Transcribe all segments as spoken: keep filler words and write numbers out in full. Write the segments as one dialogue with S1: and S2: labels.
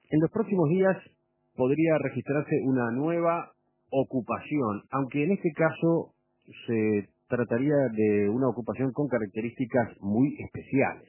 S1: En los próximos días podría registrarse una nueva ocupación, aunque en este caso se trataría de una ocupación con características muy especiales.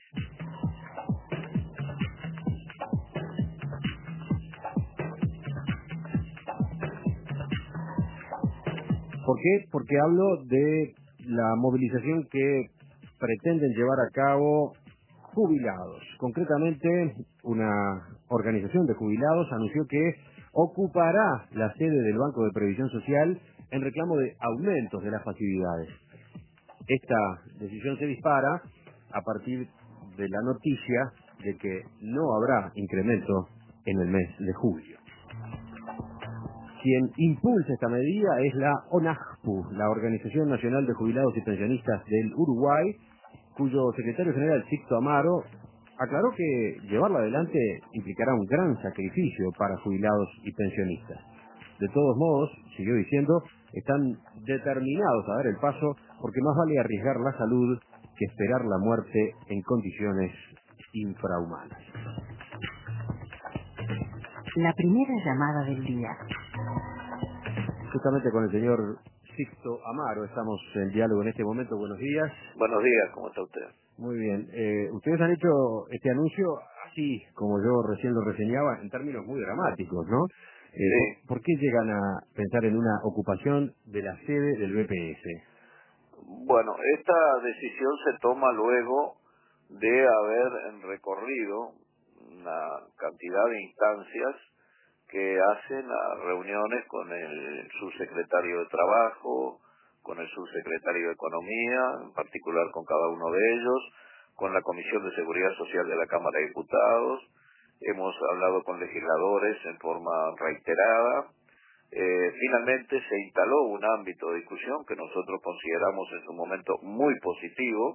S1: ¿Por qué? Porque hablo de la movilización que pretenden llevar a cabo jubilados. Concretamente, una organización de jubilados anunció que ocupará la sede del Banco de Previsión Social en reclamo de aumentos de las facilidades. Esta decisión se dispara a partir de la noticia de que no habrá incremento en el mes de julio. Quien impulsa esta medida es la ONAJPU, la Organización Nacional de Jubilados y Pensionistas del Uruguay, cuyo secretario general, Sixto Amaro, aclaró que llevarla adelante implicará un gran sacrificio para jubilados y pensionistas. De todos modos, siguió diciendo, están determinados a dar el paso porque más vale arriesgar la salud que esperar la muerte en condiciones infrahumanas.
S2: La primera llamada del día.
S1: Justamente con el señor Sixto Amaro estamos en diálogo en este momento. Buenos días.
S3: Buenos días, ¿cómo está usted?
S1: Muy bien. Eh, ustedes han hecho este anuncio así, como yo recién lo reseñaba, en términos muy dramáticos, ¿no? Eh,
S3: Sí.
S1: ¿por, ¿Por qué llegan a pensar en una ocupación de la sede del B P S?
S3: Bueno, esta decisión se toma luego de haber recorrido una cantidad de instancias que hacen a reuniones con el subsecretario de Trabajo, con el subsecretario de Economía, en particular con cada uno de ellos, con la Comisión de Seguridad Social de la Cámara de Diputados. Hemos hablado con legisladores en forma reiterada. Eh, finalmente se instaló un ámbito de discusión que nosotros consideramos en su momento muy positivo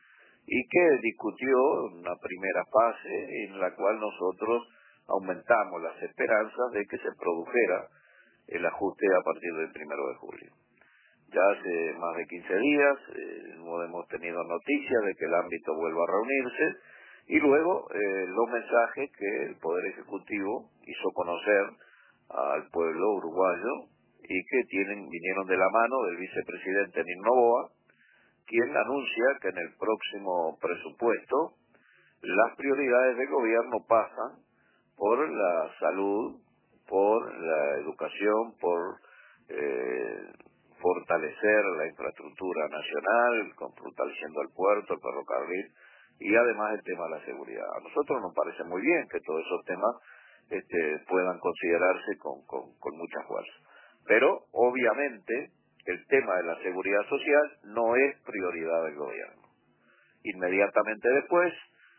S3: y que discutió una primera fase en la cual nosotros aumentamos las esperanzas de que se produjera el ajuste a partir del primero de julio. Ya hace más de quince días eh, no hemos tenido noticias de que el ámbito vuelva a reunirse y luego eh, los mensajes que el Poder Ejecutivo hizo conocer al pueblo uruguayo y que tienen vinieron de la mano del vicepresidente Nino Noboa, quien anuncia que en el próximo presupuesto las prioridades del gobierno pasan por la salud, por la educación, por eh, fortalecer la infraestructura nacional, con, fortaleciendo el puerto, el ferrocarril y además el tema de la seguridad. A nosotros nos parece muy bien que todos esos temas este, puedan considerarse con, con, con mucha fuerza. Pero obviamente el tema de la seguridad social no es prioridad del gobierno. Inmediatamente después,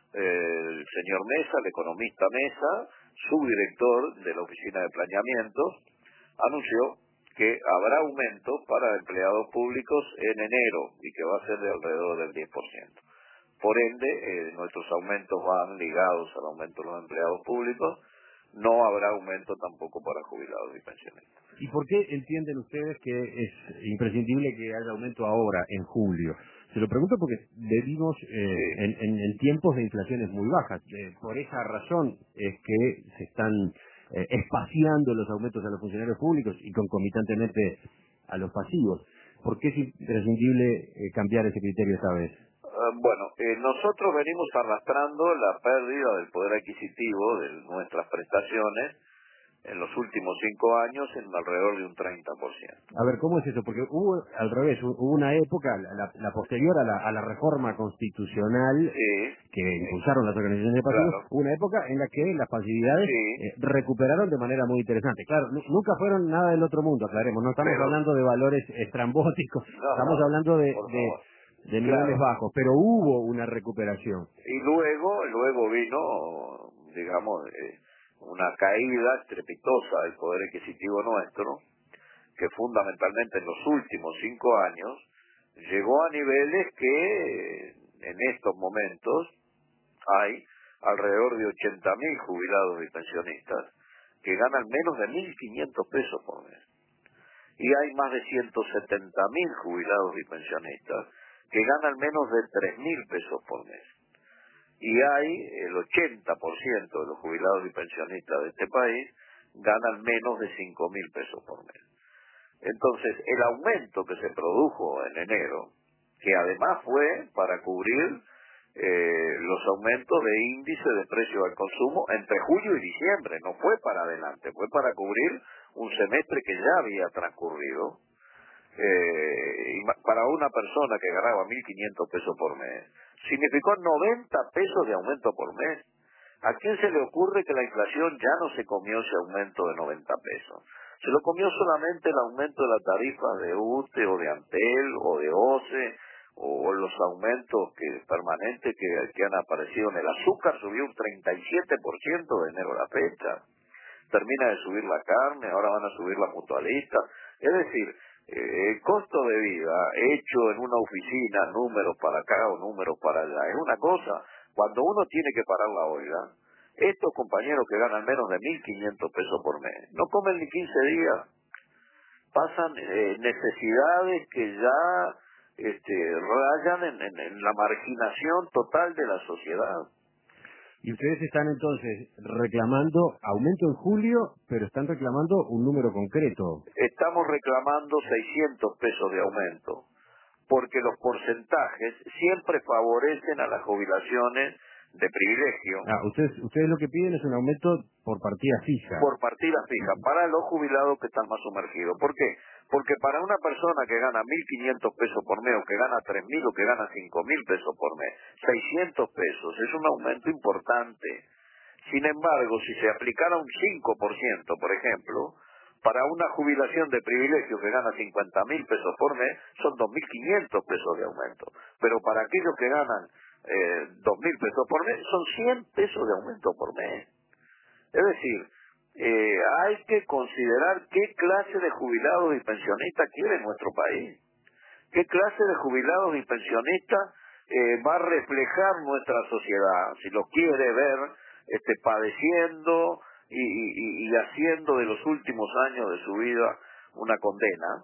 S3: eh, el señor Mesa, el economista Mesa, subdirector de la Oficina de Planeamiento, anunció que habrá aumento para empleados públicos en enero y que va a ser de alrededor del diez por ciento. Por ende, eh, nuestros aumentos van ligados al aumento de los empleados públicos. No habrá aumento tampoco para jubilados y pensionistas.
S1: ¿Y por qué entienden ustedes que es imprescindible que haya aumento ahora, en julio? Se lo pregunto porque vivimos eh,
S3: Sí.
S1: en, en, en tiempos de inflaciones muy bajas. Eh, por esa razón es que se están eh, espaciando los aumentos a los funcionarios públicos y concomitantemente a los pasivos. ¿Por qué es imprescindible eh, cambiar ese criterio esta vez?
S3: Uh, bueno, eh, nosotros venimos arrastrando la pérdida del poder adquisitivo de nuestras prestaciones en los últimos cinco años en alrededor de un treinta por ciento.
S1: A ver, ¿cómo es eso? Porque hubo, al revés, hubo una época, la, la posterior a la, a la reforma constitucional
S3: Sí,
S1: que
S3: sí,
S1: impulsaron las organizaciones de pasivos,
S3: claro,
S1: hubo una época en la que las pasividades
S3: sí,
S1: eh, recuperaron de manera muy interesante. Claro, nu- nunca fueron nada del otro mundo, aclaremos, no estamos
S3: pero
S1: hablando de valores estrambóticos,
S3: no,
S1: estamos
S3: no,
S1: hablando de,
S3: por
S1: de,
S3: favor.
S1: de niveles
S3: Claro.
S1: bajos, pero hubo una recuperación.
S3: Y luego, luego vino, digamos, eh, una caída estrepitosa del poder adquisitivo nuestro, que fundamentalmente en los últimos cinco años llegó a niveles que eh, en estos momentos hay alrededor de ochenta mil jubilados y pensionistas que ganan menos de mil quinientos pesos por mes. Y hay más de ciento setenta mil jubilados y pensionistas que ganan menos de tres mil pesos por mes. y hay el ochenta por ciento de los jubilados y pensionistas de este país ganan menos de cinco mil pesos por mes. Entonces, el aumento que se produjo en enero, que además fue para cubrir eh, los aumentos de índice de precio al consumo entre julio y diciembre, no fue para adelante, fue para cubrir un semestre que ya había transcurrido, eh, y para una persona que ganaba mil quinientos pesos por mes, significó noventa pesos de aumento por mes. ¿A quién se le ocurre que la inflación ya no se comió ese aumento de noventa pesos? Se lo comió solamente el aumento de la tarifa de U T E o de Antel o de O C E o los aumentos que permanentes que, que han aparecido en el azúcar. Subió un treinta y siete por ciento de enero a la fecha. Termina de subir la carne, ahora van a subir la mutualista. Es decir, eh, el costo de vida hecho en una oficina, números para acá o números para allá, es una cosa. Cuando uno tiene que parar la olla, estos compañeros que ganan menos de mil quinientos pesos por mes, no comen ni quince días, pasan eh, necesidades que ya este, rayan en, en, en la marginación total de la sociedad.
S1: Y ustedes están entonces reclamando aumento en julio, pero están reclamando un número concreto.
S3: Estamos reclamando seiscientos pesos de aumento, porque los porcentajes siempre favorecen a las jubilaciones de privilegio.
S1: Ah, ustedes, ustedes lo que piden es un aumento por partida fija.
S3: Por partida fija, para los jubilados que están más sumergidos. ¿Por qué? Porque para una persona que gana mil quinientos pesos por mes, o que gana tres mil, o que gana cinco mil pesos por mes, seiscientos pesos es un aumento importante. Sin embargo, si se aplicara un cinco por ciento, por ejemplo, para una jubilación de privilegio que gana cincuenta mil pesos por mes, son dos mil quinientos pesos de aumento. Pero para aquellos que ganan eh, dos mil pesos por mes, son cien pesos de aumento por mes. Es decir, eh, hay que considerar qué clase de jubilados y pensionistas quiere nuestro país. ¿Qué clase de jubilados y pensionistas eh, va a reflejar nuestra sociedad? Si los quiere ver este, padeciendo y, y, y haciendo de los últimos años de su vida una condena,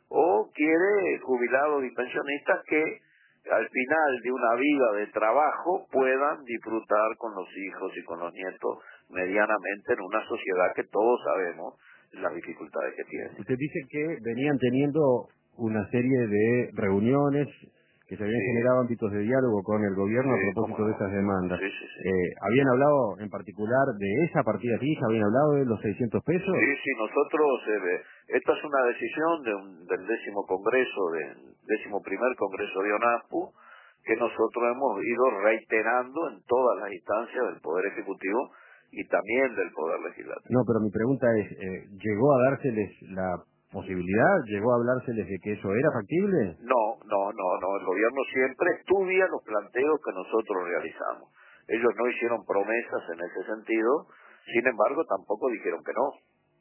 S3: o quiere jubilados y pensionistas que al final de una vida de trabajo puedan disfrutar con los hijos y con los nietos medianamente en una sociedad que todos sabemos las dificultades que tiene.
S1: Usted dice que venían teniendo una serie de reuniones que se habían
S3: Sí.
S1: generado ámbitos de diálogo con el gobierno
S3: Sí,
S1: a propósito
S3: cómo no.
S1: de esas demandas.
S3: Sí, sí, sí.
S1: Eh, ¿Habían hablado en particular de esa partida fija? ¿Habían hablado de los seiscientos pesos?
S3: Sí, sí, nosotros, eh, esta es una decisión de un, del décimo congreso, del décimo primer congreso de ONASPU, que nosotros hemos ido reiterando en todas las instancias del Poder Ejecutivo y también del Poder Legislativo.
S1: No, pero mi pregunta es, eh, ¿llegó a dárseles la posibilidad? ¿Llegó a hablárseles de que eso era factible?
S3: No, no, no, no, el gobierno siempre estudia los planteos que nosotros realizamos. Ellos no hicieron promesas en ese sentido, sin embargo tampoco dijeron que no.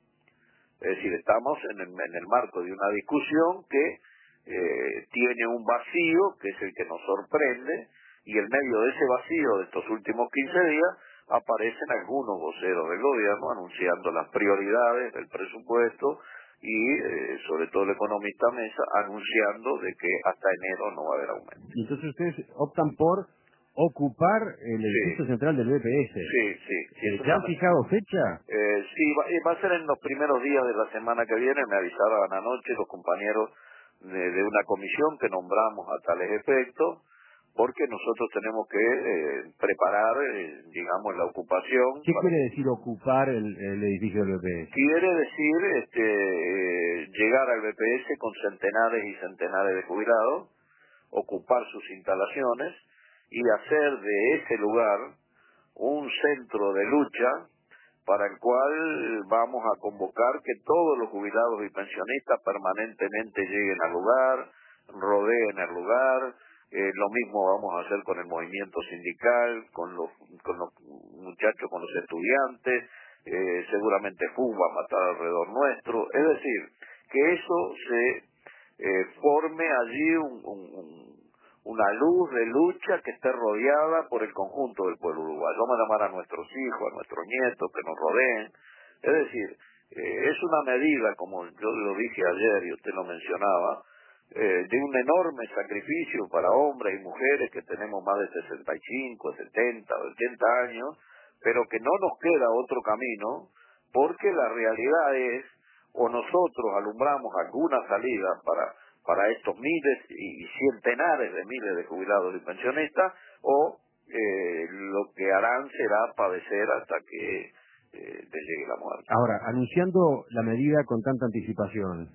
S3: Es decir, estamos en el, en el marco de una discusión que eh, tiene un vacío, que es el que nos sorprende, y en medio de ese vacío de estos últimos quince días aparecen algunos voceros del gobierno anunciando las prioridades del presupuesto y eh, sobre todo el economista Mesa anunciando de que hasta enero no va a haber aumento.
S1: Y entonces ustedes optan por ocupar el edificio
S3: Sí,
S1: central del B P S.
S3: sí, sí. sí
S1: Eh,
S3: es
S1: ¿Ya han
S3: una-
S1: fijado fecha?
S3: Eh, sí, va, eh, va a ser en los primeros días de la semana que viene. Me avisaron anoche los compañeros de, de una comisión que nombramos a tales efectos, porque nosotros tenemos que eh, preparar, eh, digamos, la ocupación.
S1: ¿Qué
S3: Para...
S1: quiere decir ocupar el, el edificio del B P S?
S3: Quiere decir este, eh, llegar al B P S con centenares y centenares de jubilados, ocupar sus instalaciones y hacer de ese lugar un centro de lucha para el cual vamos a convocar que todos los jubilados y pensionistas permanentemente lleguen al lugar, rodeen el lugar. Eh, lo mismo vamos a hacer con el movimiento sindical, con los, con los muchachos, con los estudiantes, eh, seguramente F U va a matar alrededor nuestro. Es decir, que eso se eh, forme allí un, un, un una luz de lucha que esté rodeada por el conjunto del pueblo uruguayo. Vamos a llamar a nuestros hijos, a nuestros nietos que nos rodeen. Es decir, eh, es una medida, como yo lo dije ayer y usted lo mencionaba, eh, de un enorme sacrificio para hombres y mujeres que tenemos más de sesenta y cinco, setenta, ochenta años, pero que no nos queda otro camino, porque la realidad es, o nosotros alumbramos alguna salida para, para estos miles y, y centenares de miles de jubilados y pensionistas, o eh, lo que harán será padecer hasta que eh, les llegue la muerte.
S1: Ahora, anunciando la medida con tanta anticipación,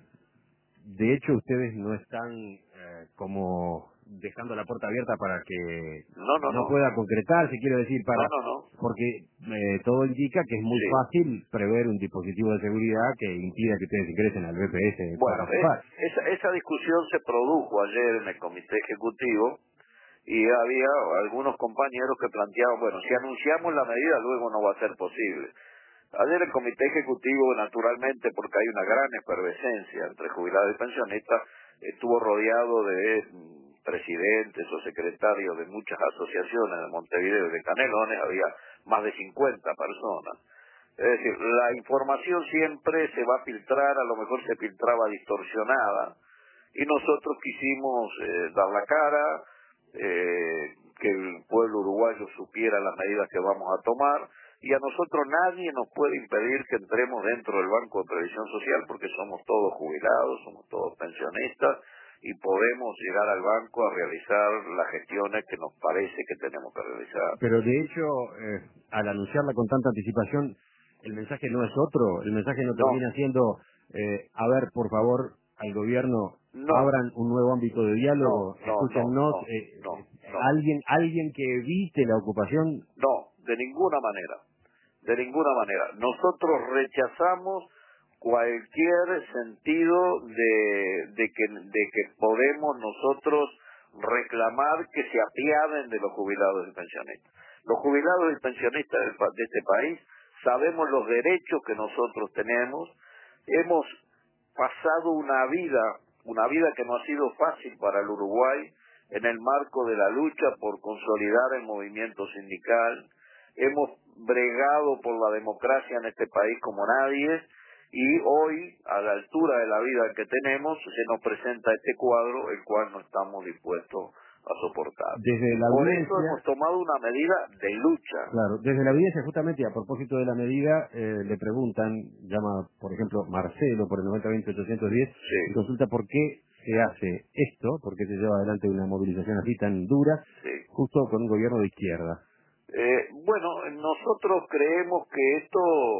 S1: de hecho ustedes no están eh, como dejando la puerta abierta para que
S3: No, no,
S1: no
S3: no.
S1: pueda concretarse, quiero decir,
S3: No,
S1: para
S3: no, no.
S1: porque eh, todo indica que es muy
S3: Sí.
S1: fácil prever un dispositivo de seguridad que impida que ustedes ingresen al B P S
S3: Bueno,
S1: para ocupar.
S3: es- esa, esa discusión se produjo ayer en el comité ejecutivo y había algunos compañeros que planteaban, bueno, si anunciamos la medida luego no va a ser posible. Ayer el comité ejecutivo, naturalmente, porque hay una gran efervescencia entre jubilados y pensionistas, estuvo rodeado de mm, presidentes o secretarios de muchas asociaciones de Montevideo y de Canelones, había más de cincuenta personas. Es decir, la información siempre se va a filtrar, a lo mejor se filtraba distorsionada, y nosotros quisimos eh, dar la cara, eh, que el pueblo uruguayo supiera las medidas que vamos a tomar, y a nosotros nadie nos puede impedir que entremos dentro del Banco de Previsión Social, porque somos todos jubilados, somos todos pensionistas, y podemos llegar al banco a realizar las gestiones que nos parece que tenemos que realizar.
S1: Pero de hecho, eh, al anunciarla con tanta anticipación, el mensaje no es otro, el mensaje no
S3: No,
S1: termina siendo, eh, a ver, por favor, al gobierno,
S3: no,
S1: abran un nuevo ámbito de
S3: no,
S1: diálogo,
S3: no, no,
S1: escúchennos,
S3: no,
S1: eh,
S3: no,
S1: eh,
S3: no,
S1: alguien, alguien que evite la ocupación.
S3: no, de ninguna manera. De ninguna manera. Nosotros rechazamos cualquier sentido de, de, que, de que podemos nosotros reclamar que se apiaden de los jubilados y pensionistas. Los jubilados y pensionistas del pa- de este país sabemos los derechos que nosotros tenemos. Hemos pasado una vida, una vida que no ha sido fácil para el Uruguay en el marco de la lucha por consolidar el movimiento sindical. Hemos bregado por la democracia en este país como nadie, y hoy, a la altura de la vida que tenemos, se nos presenta este cuadro, el cual no estamos dispuestos a soportar.
S1: Desde la
S3: Por eso
S1: audiencia,
S3: hemos tomado una medida de lucha.
S1: claro, desde la audiencia justamente, y a propósito de la medida, eh, le preguntan, llama por ejemplo Marcelo por el noventa veinte ochocientos diez, y
S3: Sí,
S1: consulta por qué se hace esto, por qué se lleva adelante una movilización así tan dura,
S3: sí.
S1: justo con un gobierno de izquierda.
S3: Eh, bueno, nosotros creemos que esto,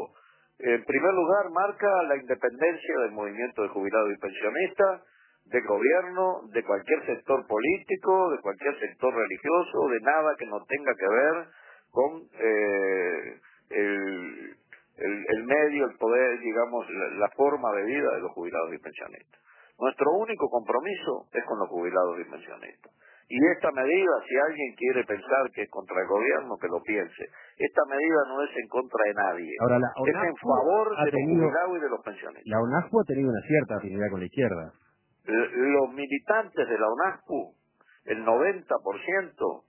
S3: en primer lugar, marca la independencia del movimiento de jubilados y pensionistas, del gobierno, de cualquier sector político, de cualquier sector religioso, de nada que no tenga que ver con eh, el, el, el medio, el poder, digamos, la, la forma de vida de los jubilados y pensionistas. Nuestro único compromiso es con los jubilados y pensionistas. Y esta medida, si alguien quiere pensar que es contra el gobierno, que lo piense. Esta medida no es en contra de nadie,
S1: Ahora, la
S3: es en
S1: ONASPU
S3: favor
S1: ha
S3: de los
S1: tenido,
S3: jubilados y de los pensionistas.
S1: la ONASPU ha tenido una cierta afinidad con la izquierda.
S3: L- Los militantes de la UNASPU, el noventa por ciento,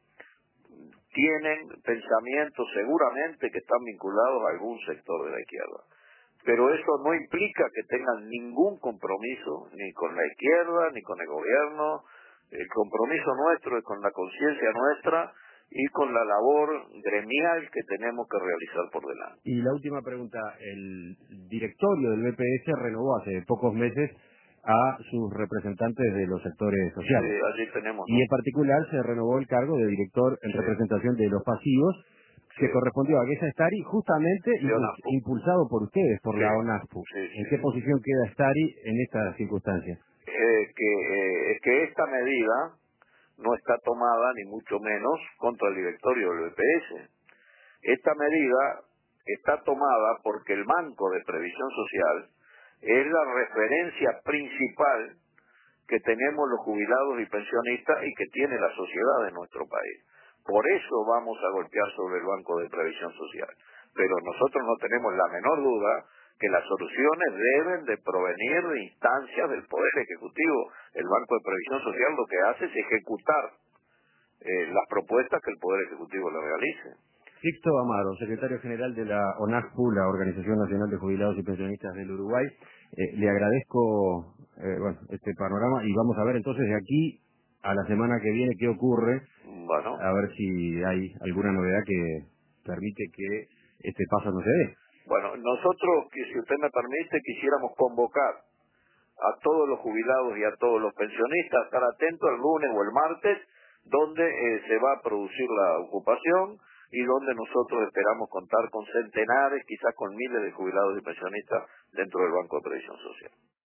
S3: tienen pensamientos seguramente que están vinculados a algún sector de la izquierda. Pero eso no implica que tengan ningún compromiso, ni con la izquierda, ni con el gobierno. El compromiso nuestro es con la conciencia nuestra y con la labor gremial que tenemos que realizar por delante.
S1: Y la última pregunta, el directorio del B P S renovó hace pocos meses a sus representantes de los sectores
S3: Sí,
S1: sociales.
S3: allí tenemos,
S1: Y
S3: ¿no?
S1: en particular se renovó el cargo de director en
S3: Sí,
S1: representación de los pasivos,
S3: sí,
S1: que correspondió a Guesa Stari, justamente
S3: de
S1: impuls-
S3: ONASPU.
S1: impulsado por ustedes, por
S3: Sí,
S1: la ONASPU.
S3: sí,
S1: ¿En
S3: sí.
S1: qué posición queda Stari en estas circunstancias?
S3: Eh, que, eh, que esta medida no está tomada, ni mucho menos, contra el directorio del B P S. Esta medida está tomada porque el Banco de Previsión Social es la referencia principal que tenemos los jubilados y pensionistas y que tiene la sociedad de nuestro país. Por eso vamos a golpear sobre el Banco de Previsión Social. Pero nosotros no tenemos la menor duda que las soluciones deben de provenir de instancias del Poder Ejecutivo. El Banco de Previsión Social lo que hace es ejecutar eh, las propuestas que el Poder Ejecutivo le realice.
S1: Sixto Amaro, secretario general de la ONASPU, la Organización Nacional de Jubilados y Pensionistas del Uruguay, eh, le agradezco eh, bueno, este panorama y vamos a ver entonces de aquí a la semana que viene qué ocurre,
S3: Bueno,
S1: a ver si hay alguna novedad que permite que este paso no se dé.
S3: bueno, nosotros, que si usted me permite, quisiéramos convocar a todos los jubilados y a todos los pensionistas a estar atentos el lunes o el martes, donde eh, se va a producir la ocupación y donde nosotros esperamos contar con centenares, quizás con miles de jubilados y pensionistas dentro del Banco de Previsión Social.